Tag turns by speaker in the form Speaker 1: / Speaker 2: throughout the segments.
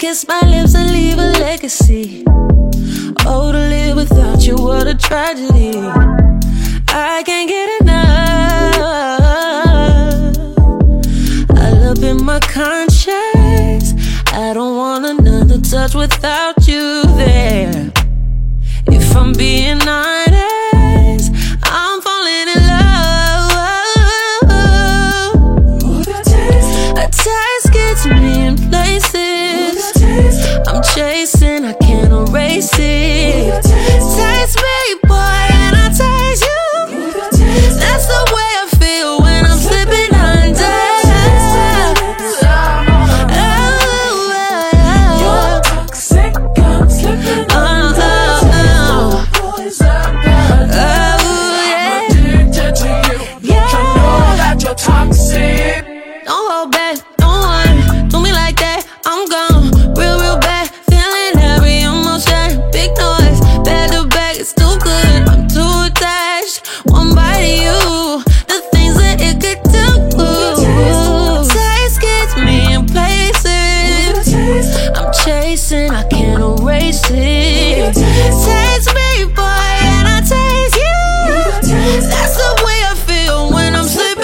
Speaker 1: kiss my lips and leave a legacy. Oh, to live without you, what a tragedy. I can't get enough. I love in my conscience. I don't want another touch without you there. If I'm being honest, I'm falling in love. A taste gets me in places. I'm chasing, I can't erase it. Taste me, boy, and I taste you. That's the way I feel when I'm slipping under.
Speaker 2: You're toxic, I'm slipping under. Toxic.
Speaker 1: Don't hold back, don't worry, do me like that, I'm gone. Real, real bad, feeling every emotion. Big noise, back to back, it's too good. I'm too attached, one bite of you, the things that it could do. Taste gets me in places. I'm chasing, I can't erase it. Taste me, boy, and I taste you. That's the way I feel when I'm slipping.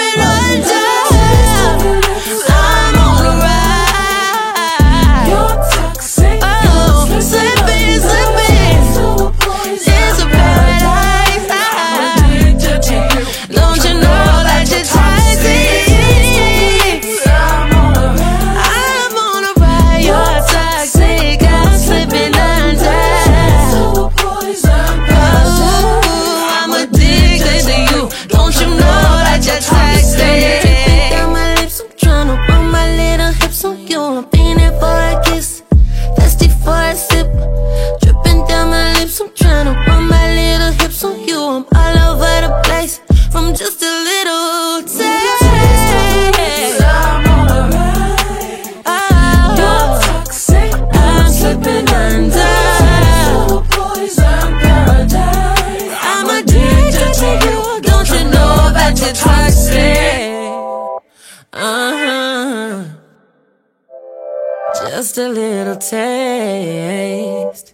Speaker 1: Just a little taste.
Speaker 2: I'm on a ride. You're toxic, I'm slipping under. Poison paradise.
Speaker 1: I'm addicted to you. Don't you know that you're toxic? Just a little taste.